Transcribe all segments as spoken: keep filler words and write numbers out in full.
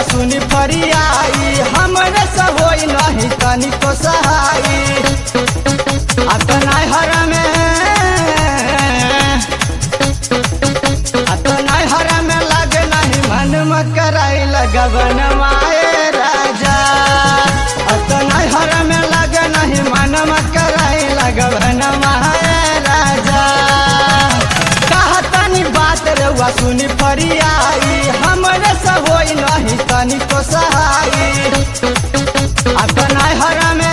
सुनी फरियाई हमरे से होई नहीं तनिको सहाई। अपना हर में अपना हर में लगे नहीं मन मकराई लगवन माए राजा। अपना हर में लगे नहीं मन मकराई लगवन माए राजा। कहतनी बात रउआ सुनी फरियाई हमरे से होई नहीं तनिको सहाई। अपना हर में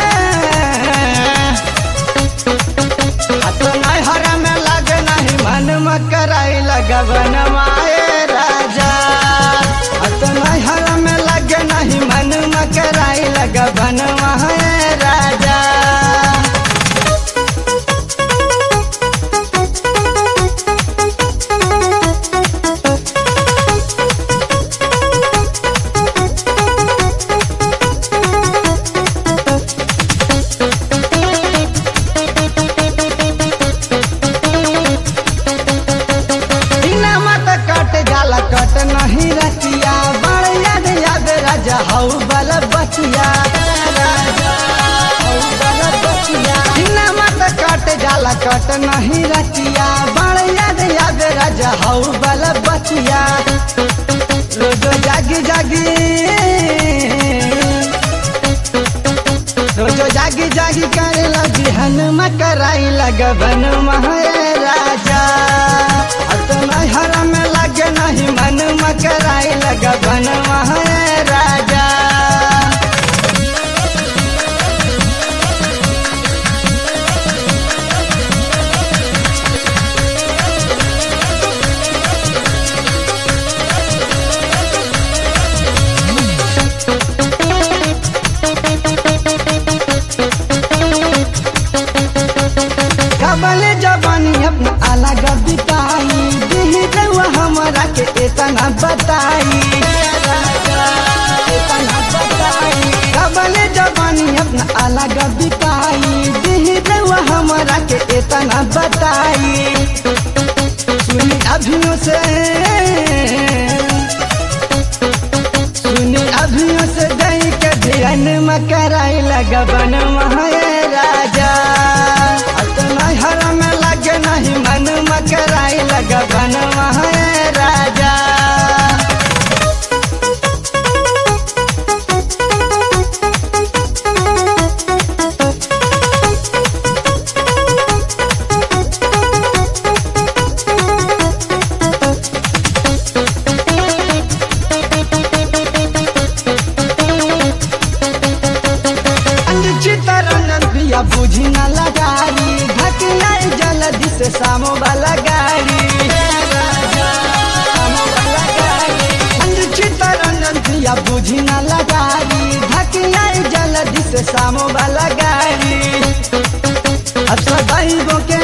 अपना हर में लगे नहीं मन मकराई लगवन माए राजा। अपना हर में लगे नहीं मन मकराई लगवन माए राजा। कट नहीं रतिया बड़ याद याद राजा हऊ बल बचिया राजा हऊ बल बचिया। मत कट जाला कट नहीं रतिया बड़ याद याद राजा हऊ बल बचिया। रोज जागी जागी रोज जागी जागी करे लगी हन मकराई लगवन माए राजा। अपना हर में लगे नहीं मन मकराई लगवन माए राजा। कबल जवानी अपना अलग बिताई दिही रउआ हमरा के इतना बताई इतना बताई। कबल जवानी अपना अलग बिताई दिही रउआ हमरा के इतना बताई। सुनी अभियों से सुनी अभियों से दई के ध्यान मकराई लगवन माए राजा। अपना हर में लगे नहीं मन मकराई लगवन माए राजा। बुझी न लगारी घटियाई जल्दी से सामो वाला गाड़ी चितरंजिया बुझी न लगारी घटियाई जल्दी से सामो वाला गाड़ी। अब सदैव के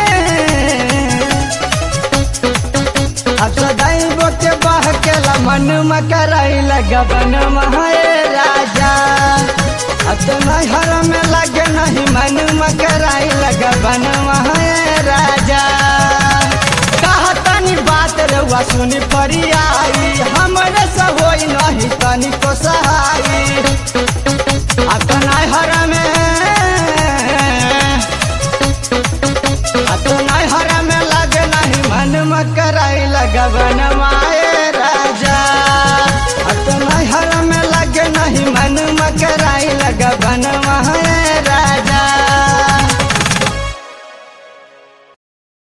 अब सदैव के बह के मन मकराई लगवन माए राजा। अपना हर में लगे नहीं मन मकराई लगवन माए राजा। कहतनी बात रउआ सुनी फरियाई हमरे से होई नहीं तनिको सहाई।